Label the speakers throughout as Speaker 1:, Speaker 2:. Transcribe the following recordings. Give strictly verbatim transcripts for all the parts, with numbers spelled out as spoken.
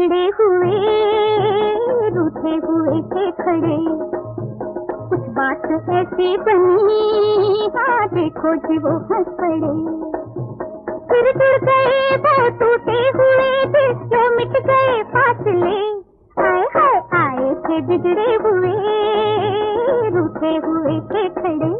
Speaker 1: बिगड़े हुए रूठे हुए थे खड़े, कुछ बात ऐसी बनी हाँ देखो जी वो हंस पड़े। फिर जुड़ गए वो टूटे हुए दिल जो मिट गए फासले, आए हाय आए थे बिगड़े हुए रूठे हुए थे खड़े।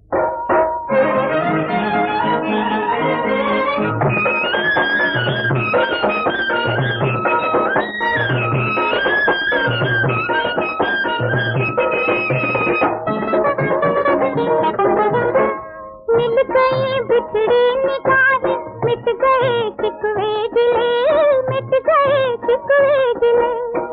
Speaker 1: मिल गए बिछड़ी निगाहें, मिट गए शिकवे गिले, मिट गए शिकवे गिले।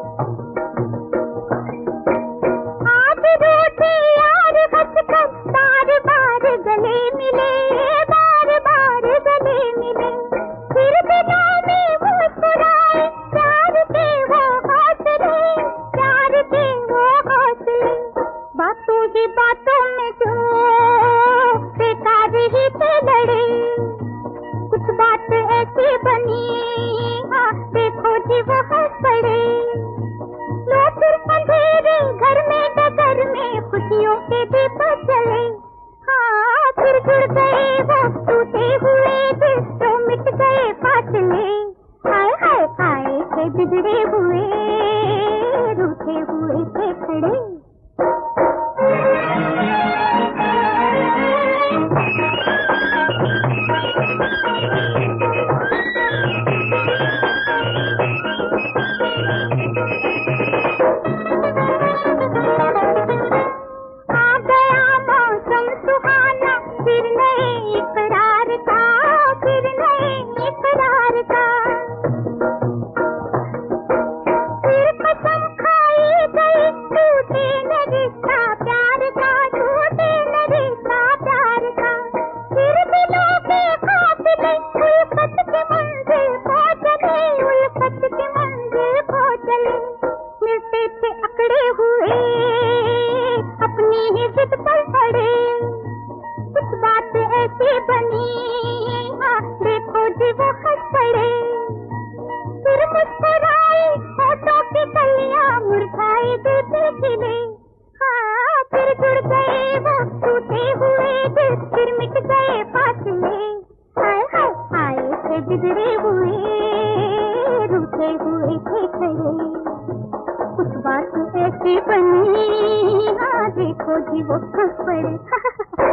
Speaker 1: आज रूठे यार हंसकर बार बार गले मिले, बार बार गले मिले। फिर दिलों में मुस्कुराए प्यार के वो हौसले, प्यार के वो हौसले। बातों ही बातों में जो बेकार ही थे लड़े, कुछ बात ऐसी बनी हाँ देखो जी वो हंस पड़े। लो फिर अंधेरे घर में डगर में खुशियों के दीप जले, हाँ फिर जुड़ गए वो टूटे हुए दिल जो मिट गए फासले, हाय हाय आए थे बिगड़े हुए रूठे हुए थे खड़े। आ गया मौसम सुहाना, फिर नए इकरार का, फिर नए इकरार का। फिर कसम खाई गई टूटे न रिश्ता प्यार का, टूटे न रिश्ता प्यार का। फिर दिलों के काफिले उल्फत की मंजिल को चले, उल्फत की मंजिल को चले। मिलते थे अकड़े हुए अपनी ही जिद पर पड़े, कुछ बात ऐसी बनी हाँ देखो जी वो हंस पड़े। फिर मुस्कुराए होठों की कलियां मुरझाए दिल के खिले, हाँ फिर जुड़ गए वो टूटे हुए दिल फिर मिट गए फासले, हाय हाय आए थे बिगड़े हुए रूठे हुए थे खड़े। कुछ बात ऐसी बनी हाँ देखो जी वो हंस पड़े।